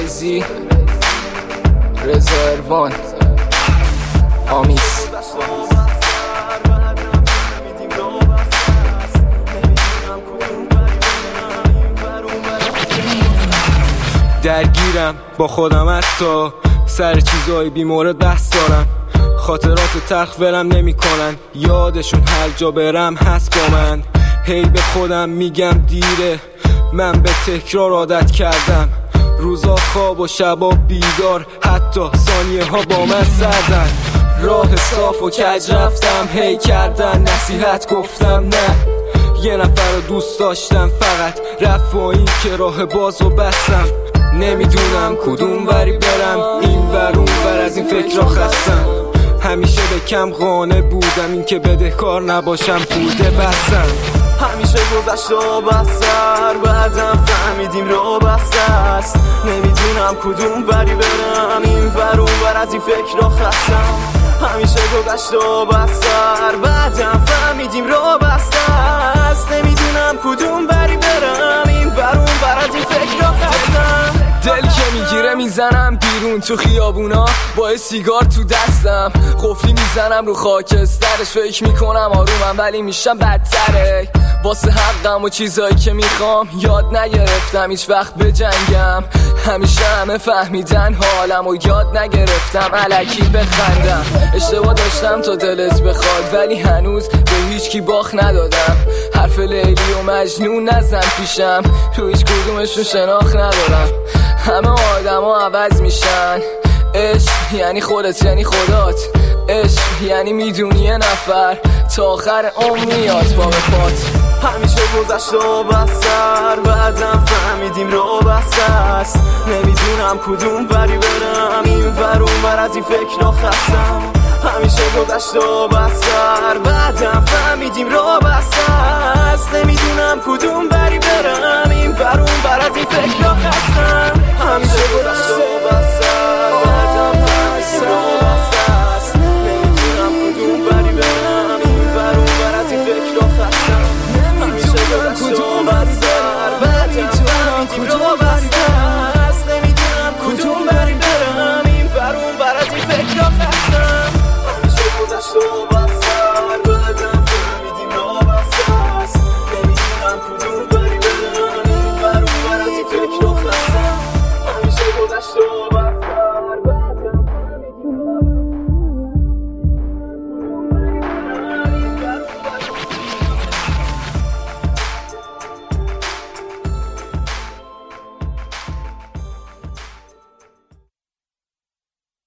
رئیزی، رضا اروان، آمیس. درگیرم با خودم، حتی سر چیزای بیمورد بحث دارم. خاطرات تلخ ولم نمی کنن، یادشون هر جا برم هست با من. هی به خودم میگم دیره، من به تکرار عادت کردم. روزا خواب و شبا بیدار، حتی ثانیه ها با من سردن. راه صاف و کج رفتم، هی کردن نصیحت گفتم نه. یه نفر رو دوست داشتم، فقط رفت با این که راه باز و بستم. نمیدونم کدوم وری برم، این ور اون ور از این فکر خستم. همیشه به کم قانع بودم، این که بدهکار نباشم بوده بسم. همیشه گذشت و بسر، بعدم فهمیدیم رو بسته است. نمیدونم کدوم وری برم، این ور اون ور از این فکر خستم. همیشه گذشت و بسر، بعدم فهمیدیم رو بسته است. نمیدونم کدوم وری برم، این ور اون ور از این فکر خستم. دل که میگیره میزنم بیرون تو خیابونا با سیگار تو دستم. قفلی میزنم رو خاکسترش، فکر میکنم آرومم ولی میشم بدتره. واسه حقم و چیزایی که میخوام یاد نگرفتم هیچ وقت بجنگم. همیشه همه فهمیدن حالم و یاد نگرفتم الکی بخندم. اشتباه داشتم تا دلت بخواد، ولی هنوز به هیچ کی باخت ندادم. حرف لیلی و مجنون نزن پیشم، تو هیچ کدومشون شناخت ندارم. همه آدم ها عوض میشن، عشق یعنی خودت یعنی خدات. عشق یعنی میدونی یه نفر تا آخر عمر میاد با پات. همیشه گذشت و بسر، بعدم فهمیدیم رو بسته است. نمیدونم کدوم وری برم، این ور اون ور از این فکر خستم. همیشه گذشت و بسر، بعدم فهمیدیم رو بسته است. نمیدونم کدوم وری برم، این ور اون ور از این فکر خستم. همیشه گذشت و بسر، بعدم فهمیدیم رو بسته است. نمیدونم کدوم وری برم، این ور اون ور از این فکر خستم. همیشه گذشت و بسر، بعدم فهمیدیم رو